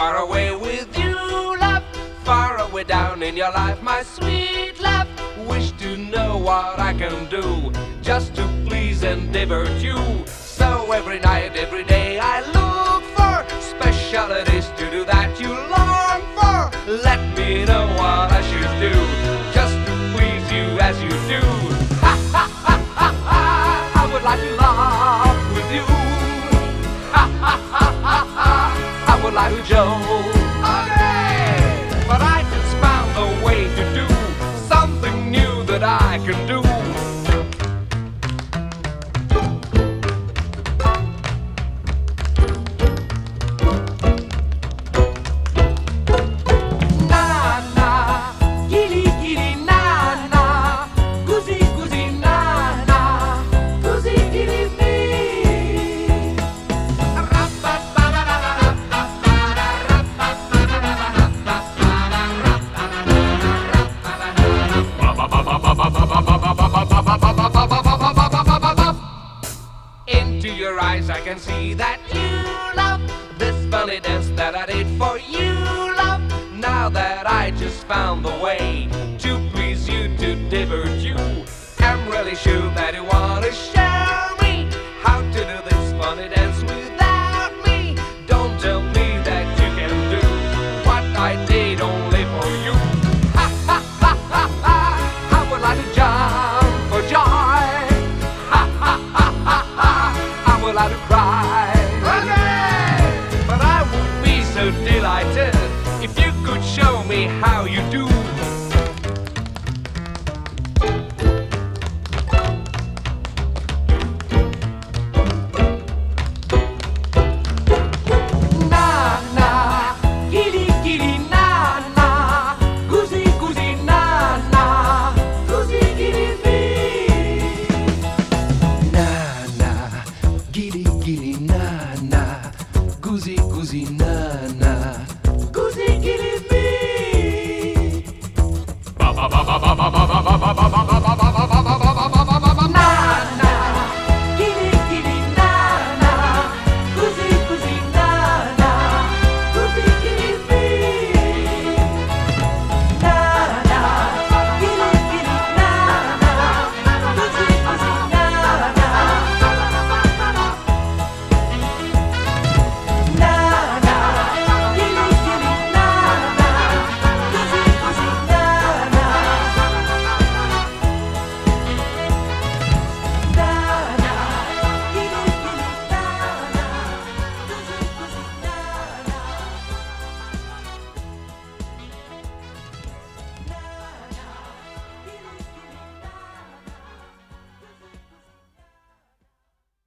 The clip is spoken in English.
far away with you, love. Far away down in your life, my sweet love. Wish to know what I can do just to please and divert you. So every night, every day I look for specialities to do that you long for. Let me know what I should do just to please you as you do. Ha ha ha ha ha, I would like to laugh with you. Ha ha ha ha ha, I would like to joke. Okay, but I just found a way to do something new that I can do. Into your eyes I can see that you love this funny dance that I did for you, love. Now that I just found the way to please you, to divert you, I'm really sure that you wanna show me how to do this funny dance without me. Don't tell me that you can do what I did only for you. Ha ha ha ha ha, I would like to jump for joy. Ha ha ha ha ha, I would like to cry.